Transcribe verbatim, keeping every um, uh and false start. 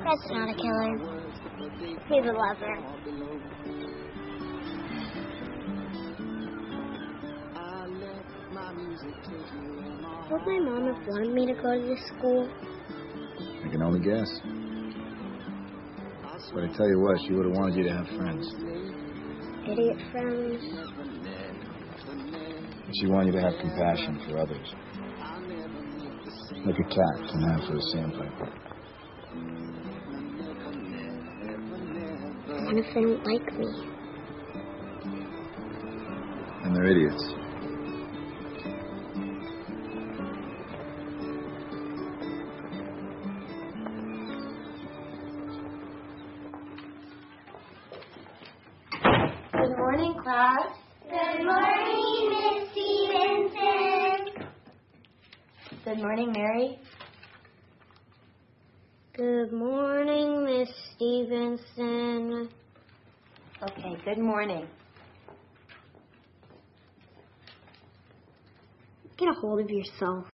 That's not a killer. He's a lover. Would my mom have wanted me to go to this school? I can only guess. But I tell you what, she would have wanted you to have friends. Idiot friends. And she wanted you to have compassion for others. Like a cat can have for a sandpiper. What if they don't like me? And they're idiots. Good morning, class. Good morning, Miss Stevenson. Good morning, Mary. Good morning, Miss Stevenson. Okay, good morning. Get a hold of yourself.